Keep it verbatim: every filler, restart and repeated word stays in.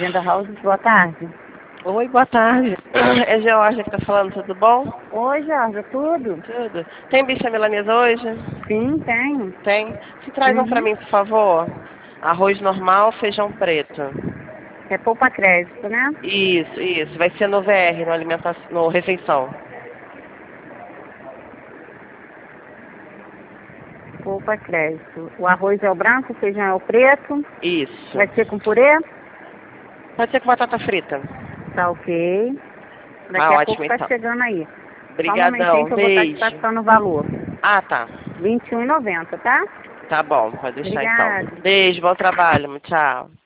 Venda Houses, boa tarde. Oi, boa tarde. É Georgia que tá falando, tudo bom? Oi, Jorge, tudo? Tudo. Tem bicha milanesa hoje? Sim, tenho. Tem. Se trazam pra Uhum. mim, por favor. Arroz normal, feijão preto. É poupa crédito, né? Isso, isso. Vai ser no V R, no alimentação, no refeição. Poupa crédito. O arroz é o branco, o feijão é o preto. Isso. Vai ser com purê? Pode ser com batata frita. Tá ok. Daqui Ah, a ótimo pouco tá então. chegando aí. Só um momentinho Obrigadão. que eu vou estar te Beijo. passando o valor. Ah, tá. vinte e um e noventa, tá? Tá bom, pode deixar então. Obrigada. Beijo, bom trabalho. Tchau.